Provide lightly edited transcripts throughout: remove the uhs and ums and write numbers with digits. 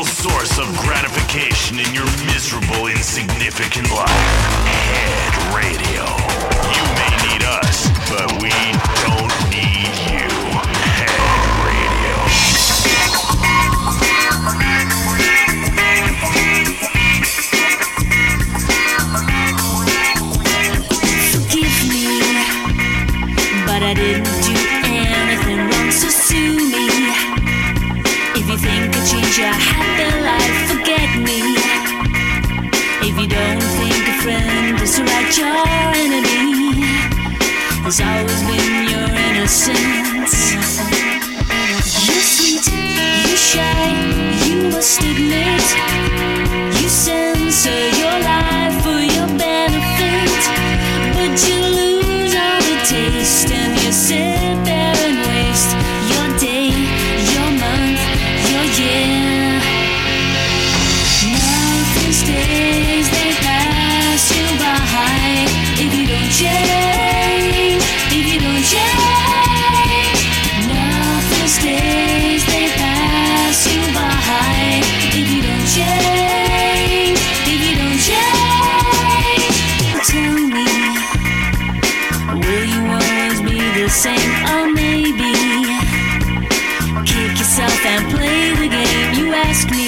single source of gratification in your miserable, insignificant life. Head Radio. You may need us, but we don't need you. Head Radio. Forgive me, but I didn't do anything wrong, so sue me. If you think I change your happy life, forget me. If you don't think a friend is right, your enemy has always been your innocence. You're sweet, you shy, you must admit. You censor your life for your benefit, but you lose all the taste and you sit there and waste your day, your month, your year. Nothing stays, they pass you by. If you don't change, if you don't change, nothing stays, they pass you by. If you don't change, if you don't change, tell me, will you always be the same? Or maybe kick yourself and play the game. You ask me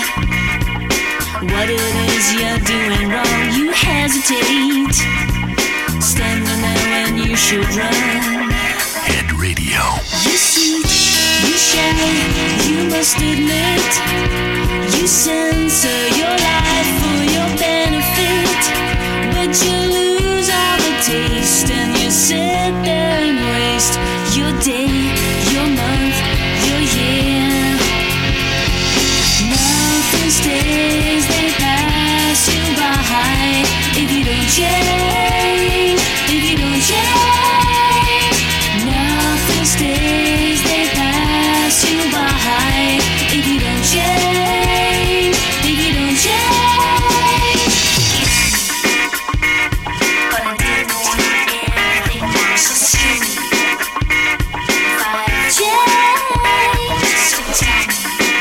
what it is you're doing wrong. You hesitate, standing there when you should run. Head Radio. You sweet, you shy, you must admit. You censor your life for your benefit, but you lose all the taste and you sit there and waste your day, your month, your year. Nothing stays, they pass you by. If you don't change, if you don't change, nothing stays, they pass you by. If you don't change, if you don't change. But I didn't do anything wrong, so sue me. If I change, so tell me,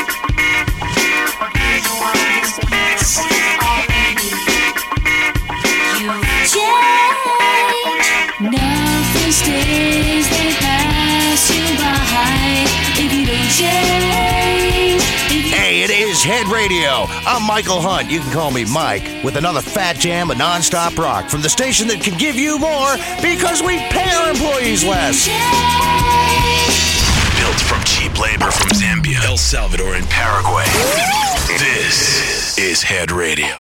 will you always be the same? Or maybe you've changed. Nothing stays, they pass you by. If you don't change, if you Hey, it is Head Radio. I'm Michael Hunt. You can call me Mike, with another fat jam of nonstop rock from the station that can give you more because we pay our employees less. Built from cheap labor from Zambia, El Salvador, and Paraguay. This is Head Radio.